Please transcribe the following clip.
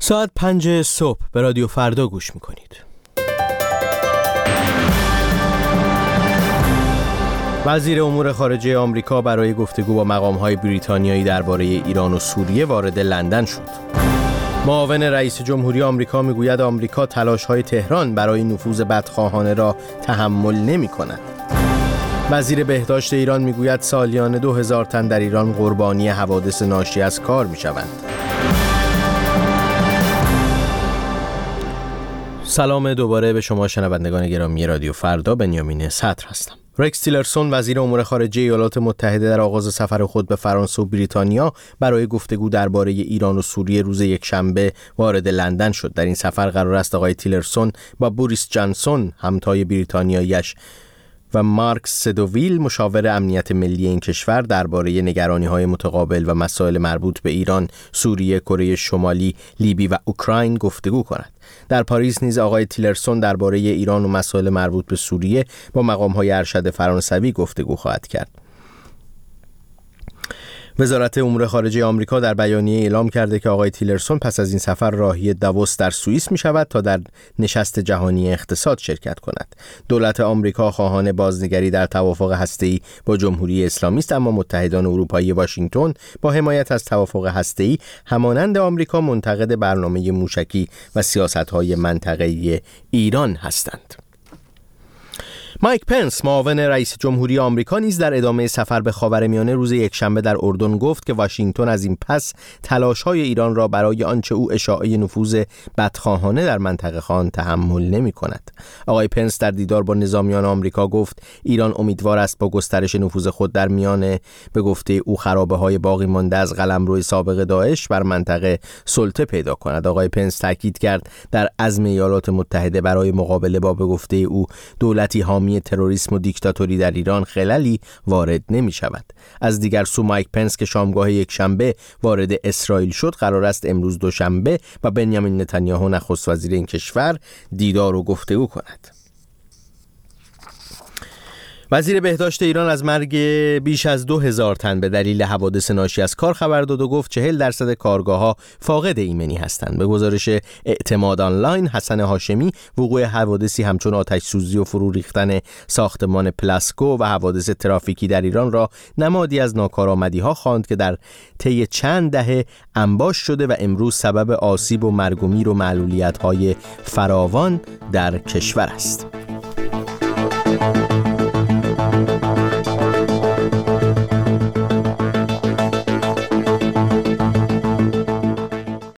ساعت 5 صبح به رادیو فردا گوش میکنید. وزیر امور خارجه آمریکا برای گفتگو با مقام‌های بریتانیایی درباره ایران و سوریه وارد لندن شد. معاون رئیس جمهوری آمریکا میگوید آمریکا تلاش‌های تهران برای نفوذ بدخواهانه را تحمل نمی‌کند. وزیر بهداشت ایران میگوید سالیانه 2000 تن در ایران قربانی حوادث ناشی از کار میشوند. سلام دوباره به شما شنوندگان گرامی رادیو فردا. بنیامین صدر هستم. رکس تیلرسون وزیر امور خارجه ایالات متحده در آغاز سفر خود به فرانسه و بریتانیا برای گفتگو درباره ایران و سوریه روز یکشنبه وارد لندن شد. در این سفر قرار است آقای تیلرسون با بوریس جانسون همتای بریتانیایی‌اش و مارک سدوویل مشاور امنیت ملی این کشور درباره نگرانی‌های متقابل و مسائل مربوط به ایران، سوریه، کره شمالی، لیبی و اوکراین گفتگو کنند. در پاریس نیز آقای تیلرسون درباره ایران و مسائل مربوط به سوریه با مقام‌های ارشد فرانسوی گفتگو خواهد کرد. وزارت امور خارجه آمریکا در بیانیه اعلام کرده که آقای تیلرسون پس از این سفر راهی داووس در سوئیس می شود تا در نشست جهانی اقتصاد شرکت کند. دولت آمریکا خواهان بازنگری در توافق هسته‌ای با جمهوری اسلامی است، اما متحدان اروپایی واشنگتن با حمایت از توافق هسته‌ای همانند آمریکا منتقد برنامه موشکی و سیاست‌های منطقه‌ای ایران هستند. مایک پنس معاون رئیس جمهوری آمریکا نیز در ادامه سفر به خاورمیانه روز یکشنبه در اردن گفت که واشنگتن از این پس تلاش‌های ایران را برای آنچه او اشاعه نفوذ بدخواهانه در منطقه خواند تحمل نمی‌کند. آقای پنس در دیدار با نظامیان آمریکا گفت ایران امیدوار است با گسترش نفوذ خود در میان به گفته او خرابه‌های باقی مانده از قلمرو سابق داعش بر منطقه سلطه پیدا کند. آقای پنس تاکید کرد در عزم ایالات متحده برای مقابله با به گفته او دولتی حامی تروریسم و دیکتاتوری در ایران خللی وارد نمی شود. از دیگر سو مایک پنس که شامگاه یکشنبه وارد اسرائیل شد قرار است امروز دوشنبه با بنیامین نتانیاهو نخست وزیر این کشور دیدار و گفتگو کند. وزیر بهداشت ایران از مرگ بیش از 2000 تن به دلیل حوادث ناشی از کار خبر داد و گفت 40% کارگاه‌ها فاقد ایمنی هستند. به گزارش اعتماد آنلاین، حسن هاشمی وقوع حوادثی همچون آتش سوزی و فرو ریختن ساختمان پلاسکو و حوادث ترافیکی در ایران را نمادی از ناکارآمدی‌ها خواند که در طی چند دهه انباش شده و امروز سبب آسیب و مرگ و میر و معلولیت‌های فراوان در کشور است.